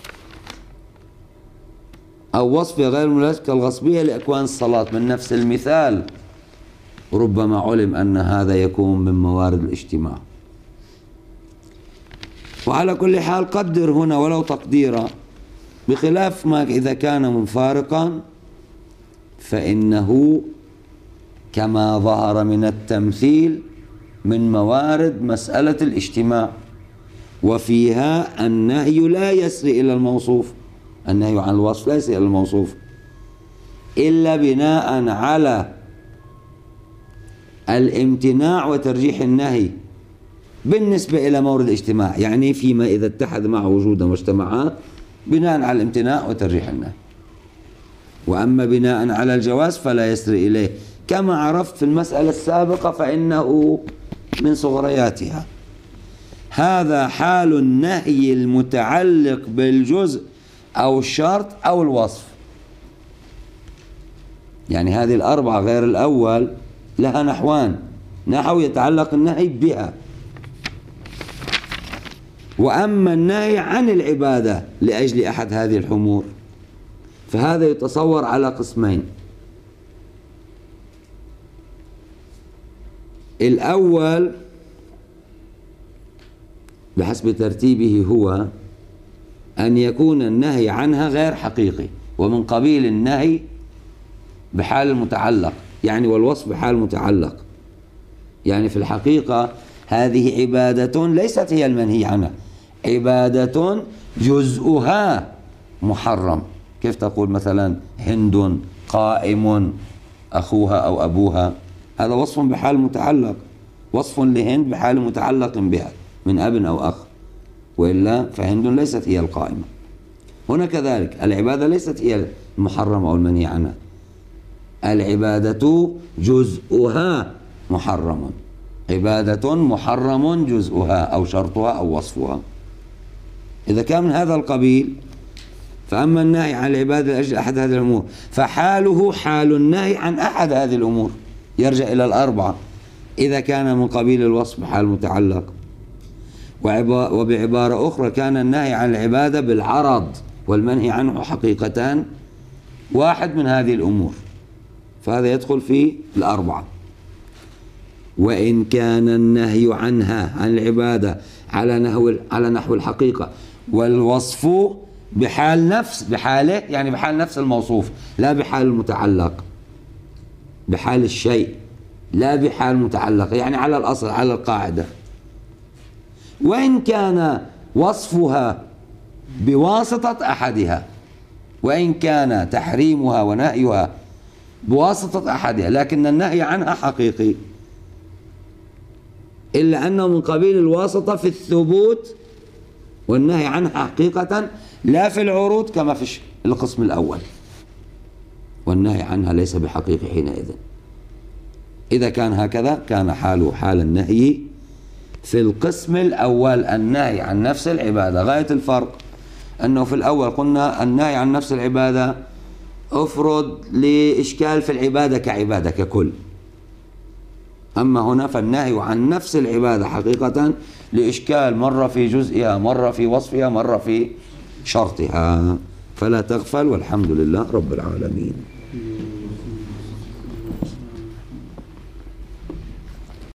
أو وصف غير مناسب كالغصبية لأكوان الصلاة، من نفس المثال ربما علم أن هذا يكون من موارد الاجتماع. وعلى كل حال قدر هنا ولو تقديرا، بخلاف ما إذا كان منفارقا فإنه كما ظهر من التمثيل من موارد مسألة الاجتماع، وفيها النهي لا يسري إلى الموصوف، النهي عن الوصف لا يسري إلى الموصوف إلا بناء على الامتناع وترجيح النهي بالنسبة إلى مورد الاجتماع، يعني فيما إذا اتحد معه وجودا واجتمعا بناء على الامتناع وترجيح النهي. وأما بناء على الجواز فلا يسري إليه، كما عرفت في المسألة السابقة فإنه من صغرياتها. هذا حال النهي المتعلق بالجزء أو الشرط أو الوصف، يعني هذه الأربعة غير الأول لها نحوان، نحو يتعلق النهي بها، وأما النهي عن العبادة لأجل أحد هذه الحمور فهذا يتصور على قسمين. الأول بحسب ترتيبه هو أن يكون النهي عنها غير حقيقي، ومن قبيل النهي بحال المتعلق، يعني والوصف بحال المتعلق، يعني في الحقيقة هذه عبادة ليست هي المنهي عنها، عبادة جزءها محرم. كيف تقول مثلا هند قائم أخوها أو أبوها، هذا وصف بحال متعلق، وصف لهند بحال متعلق بها من أب أو أخ، وإلا فهند ليست هي القائمة. هنا كذلك العبادة ليست هي المحرمة أو المنهي عنها، العبادة جزءها محرم، عبادة محرم جزءها أو شرطها أو وصفها. إذا كان من هذا القبيل فأما النهي عن العبادة لأجل أحد هذه الأمور فحاله حال النهي عن أحد هذه الأمور، يرجع إلى الأربعة. إذا كان من قبيل الوصف حال متعلق، وبعبارة أخرى كان النهي عن العبادة بالعرض والمنهي عنه حقيقتان واحد من هذه الأمور، فهذا يدخل في الأربعة. وإن كان النهي عنها عن العبادة على نحو على نحو الحقيقة والوصف بحال نفس بحاله، يعني بحال نفس الموصوف لا بحال المتعلق، بحال الشيء لا بحال متعلق، يعني على الأصل على القاعدة. وإن كان وصفها بواسطة أحدها، وإن كان تحريمها ونهيها بواسطة أحدها لكن النهي عنها حقيقي، إلا أنه من قبيل الواسطة في الثبوت والنهي عنها حقيقة لا في العروض كما في القسم الأول، والنهي عنها ليس بحقيقي حينئذ. إذا كان هكذا كان حاله حال النهي في القسم الأول، النهي عن نفس العبادة. غاية الفرق أنه في الأول قلنا النهي عن نفس العبادة أفرض لإشكال في العبادة كعبادة ككل، أما هنا فالنهي عن نفس العبادة حقيقة لإشكال مرة في جزئها مرة في وصفها مرة في شرطها، فلا تغفل، والحمد لله رب العالمين.